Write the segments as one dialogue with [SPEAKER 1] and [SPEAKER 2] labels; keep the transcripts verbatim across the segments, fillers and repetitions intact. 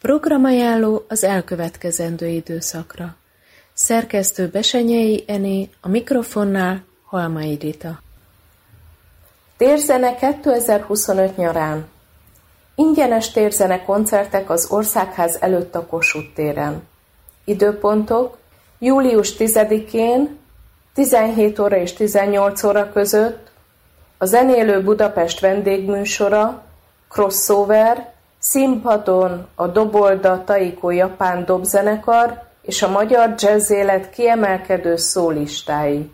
[SPEAKER 1] Programajánló az elkövetkezendő időszakra. Szerkesztő Besenyei Ené, a mikrofonnál Halmai Rita. Térzene kétezer-huszonöt nyarán. Ingyenes térzene koncertek az Országház előtt a Kossuth téren. Időpontok: július tizedikén tizenhét óra és tizennyolc óra között a Zenélő Budapest vendégműsora, crossover, színpadon a Dobolda Taiko japán dobzenekar és a magyar jazzélet kiemelkedő szólistái.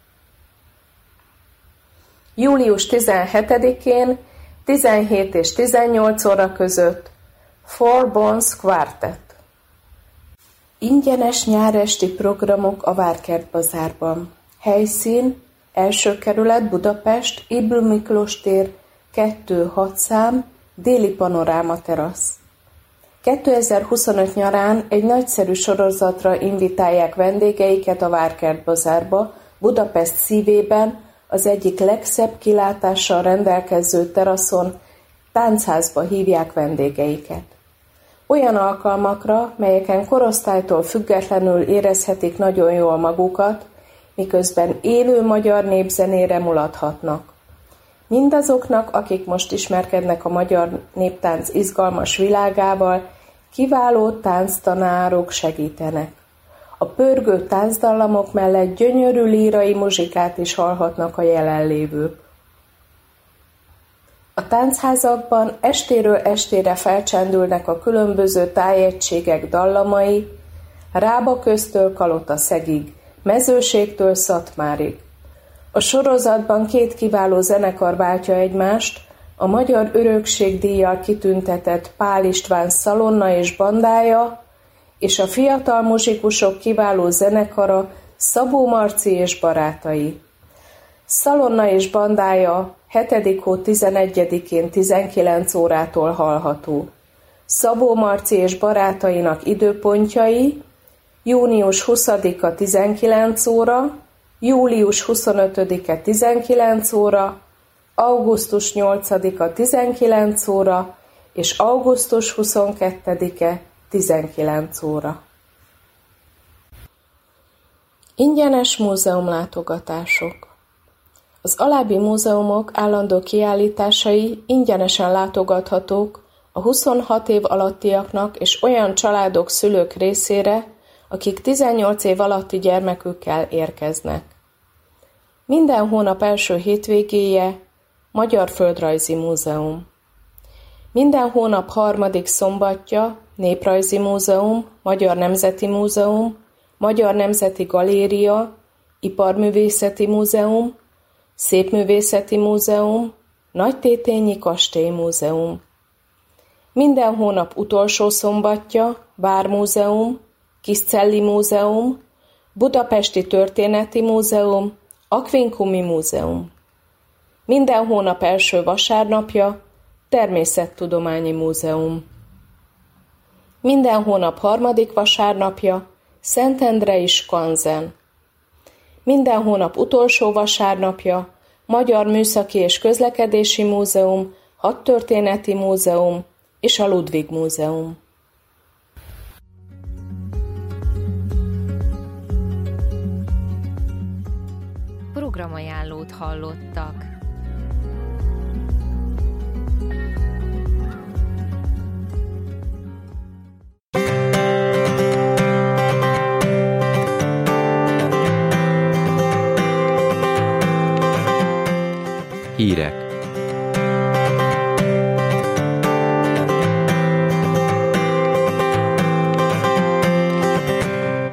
[SPEAKER 1] július tizenhetedikén tizenhét és tizennyolc óra között Four Bones Quartet. Ingyenes nyáresti programok a Várkert Bazárban. Helyszín: első kerület, Budapest, Ybl Miklós tér, kettő hat szám, Déli Panoráma terasz. kétezer-huszonöt nyarán egy nagyszerű sorozatra invitálják vendégeiket a Várkert Bazárba, Budapest szívében, az egyik legszebb kilátással rendelkező teraszon, táncházba hívják vendégeiket. Olyan alkalmakra, melyeken korosztálytól függetlenül érezhetik nagyon jól magukat, miközben élő magyar népzenére mulathatnak. Mindazoknak, akik most ismerkednek a magyar néptánc izgalmas világával, kiváló tánctanárok segítenek. A pörgő táncdallamok mellett gyönyörű lírai muzsikát is hallhatnak a jelenlévők. A táncházakban estéről estére felcsendülnek a különböző tájegységek dallamai, Rába köztől Kalotaszegig, Mezőségtől Szatmárig. A sorozatban két kiváló zenekar váltja egymást, a Magyar Örökség díjjal kitüntetett Pál István Szalonna és bandája, és a fiatal muzsikusok kiváló zenekara Szabó Marci és barátai. Szalonna és bandája hetedik hó tizenegyedikén tizenkilenc órától hallható. Szabó Marci és barátainak időpontjai: június huszadika tizenkilenc óra, július huszonötödike tizenkilenc óra, augusztus nyolcadika tizenkilenc óra és augusztus huszonkettedike tizenkilenc óra. Ingyenes múzeumlátogatások. Az alábbi múzeumok állandó kiállításai ingyenesen látogathatók a huszonhat év alattiaknak és olyan családok, szülők részére, akik tizennyolc év alatti gyermekükkel érkeznek. Minden hónap első hétvégéje Magyar Földrajzi Múzeum. Minden hónap harmadik szombatja Néprajzi Múzeum, Magyar Nemzeti Múzeum, Magyar Nemzeti Galéria, Iparművészeti Múzeum, Szépművészeti Múzeum, Nagytétényi Kastélymúzeum. Minden hónap utolsó szombatja Vármúzeum, Kiscelli Múzeum, Budapesti Történeti Múzeum, Aquincumi Múzeum. Minden hónap első vasárnapja Természettudományi Múzeum. Minden hónap harmadik vasárnapja Szentendrei Skanzen. Minden hónap utolsó vasárnapja Magyar Műszaki és Közlekedési Múzeum, Hadtörténeti Múzeum és a Ludwig Múzeum.
[SPEAKER 2] Programajánlót hallottak.
[SPEAKER 3] Hírek.